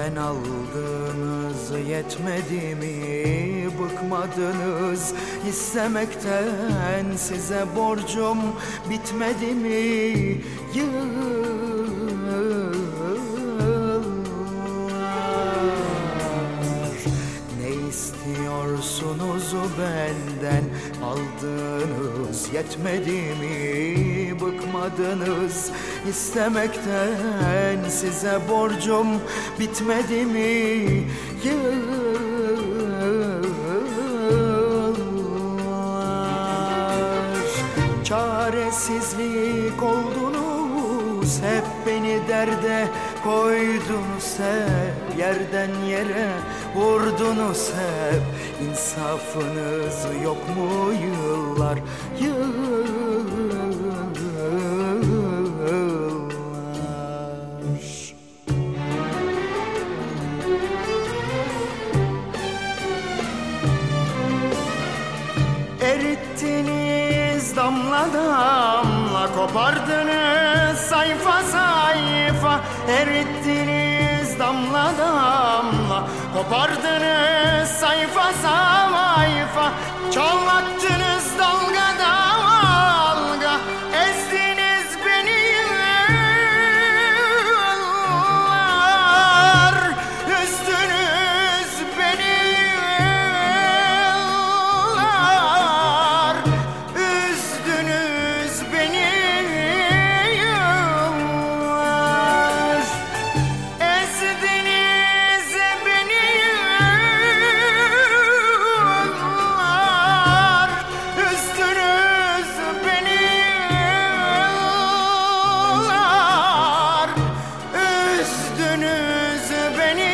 Benden aldığınız yetmedi mi? Bıkmadınız istemekten, size borcum bitmedi mi? Yıllar ne istiyorsunuz benden? Aldığınız yetmedi mi? Bıkmadınız istemekten, size borcum bitmedi mi? Yıllar çaresizlik oldunuz, hep beni derde koydunuz, hep yerden yere vurdunuz, hep insafınız yok mu? Yıllar erittiniz damla damla, kopardınız sayfa sayfa. Erittiniz damla damla, kopardınız sayfa sayfa. Çoğalttınız dalga dalga, ezdiniz beni yıllar. Üzdünüz beni yıllar. Üzdünüz beni yıllar. Ezdiniz beni yıllar. Üzdünüz beni yıllar. Üzdünüz beni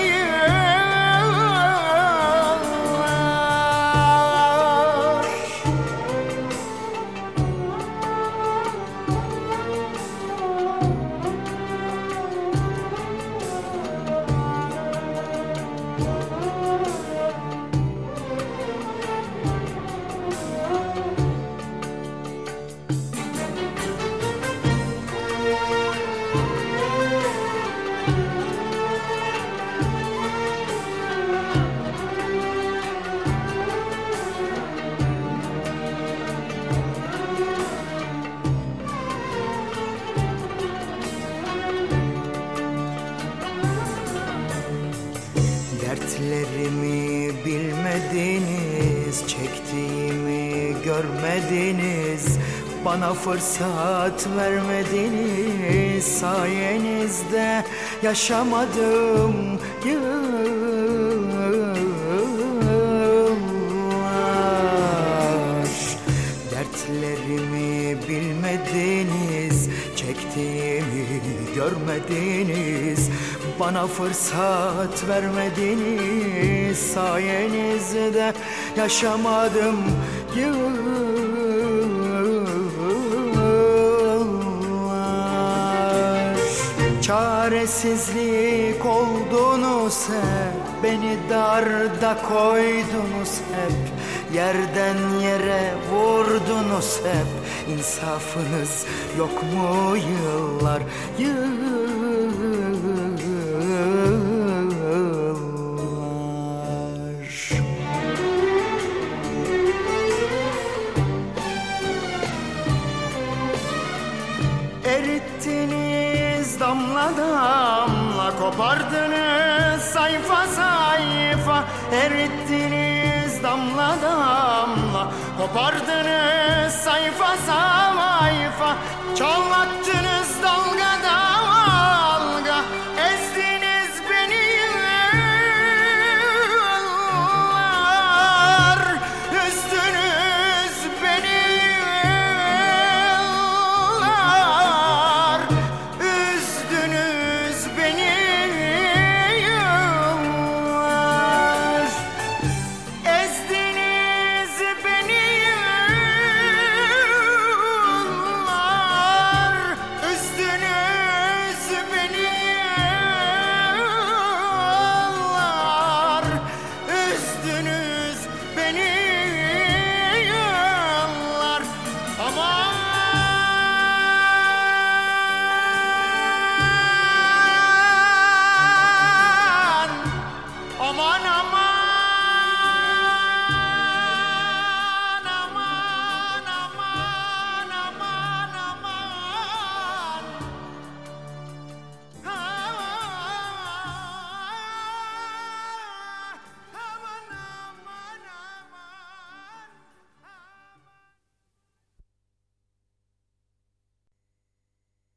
yıllar. Dertlerimi bilmediniz, çektiğimi görmediniz. Bana fırsat vermediniz, sayenizde yaşamadım yıllar. Dertlerimi bilmediniz, çektiğimi görmediniz. Bana fırsat vermediniz, sayenizde yaşamadım yıllar. Çaresizlik oldunuz hep, beni darda koydunuz hep. Yerden yere vurdunuz hep, insafınız yok mu? Yıllar erittiniz damla damla, kopardınız sayfa sayfa. Erittiniz damla damla, kopardınız sayfa sayfa. Çoğalttınız dalga dalga, ezdiniz beni yıllar. Üzdünüz beni yıllar. Üzdünüz beni yıllar. Ezdiniz beni yıllar. Aman aman